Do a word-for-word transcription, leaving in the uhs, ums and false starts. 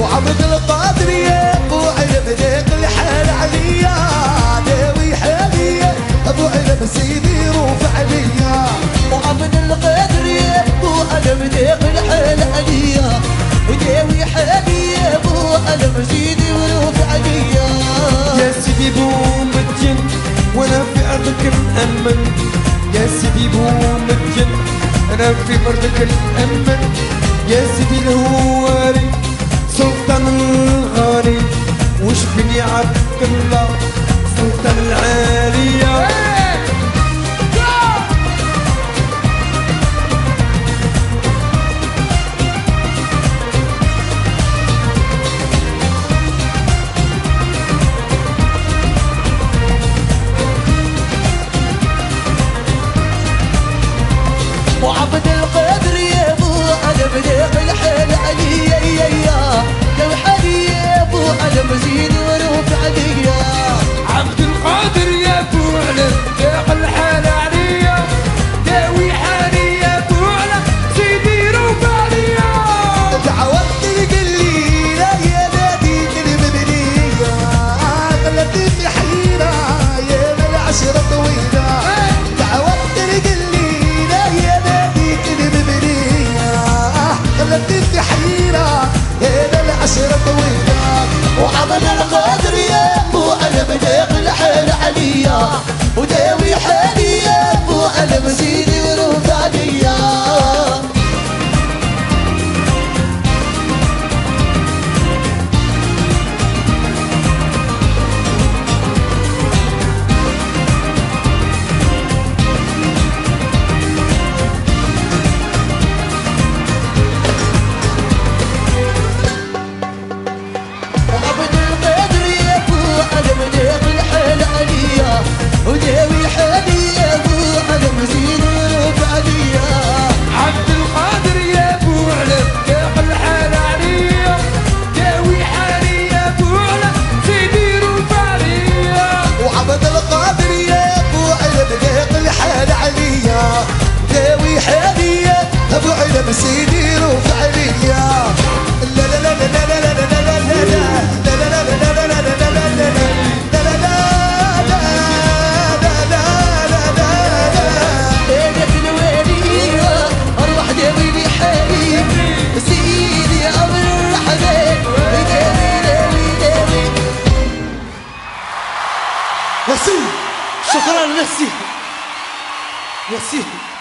وعبد القادر يا ابو علم ذيق الحال عليا داوي حاليا ابو علم سيدي رفع عليا وعبد القادر يا ابو علم ذيق الحال عليا وداوي حاليا ابو علم سيدي ورفع عليا يا سيدي بوم الجن وانا في ارضك مأمن يا سيدي بوم الجن انا في ارضك مأمن يا سيدي الهواري سلطان الغالي وش بني عبد الله سلطان العالية وعبد القادر يا ابو علم ذيق الحال عليا يا يا لو حالي يا ابو علم زيد ورفع عليا عبد القادر يا ابو علم ذيق الحال عليا داوي حالي يا ابو علم سيدي رفع عليا تعودت القليلة يا نادي المبنية غلبتني حيرة يا من العشرة طويلة تعودت القليلة يا نادي المبنية غلبتني حيرة يا من العشرة طويلة وعبد القادر يا ابو علم ذيق الحال عليا وداوي حالي يا ابو علم سيدي ورفع عليا وعبد القادر يا ابو علم ذيق الحال عليا وداوي حالي يا ابو علم سيدي ورفع عليا عبد القادر يا ابو علم ذيق الحال عليا داوي حالي يا ابو علم سيدي رفع عليا وعبد القادر يا ابو علم ذيق الحال عليا داوي حالي يا ابو علم سيدي رفع عليا لا لا لا لا لا لا لا ميرسي شكرا ميرسي ميرسي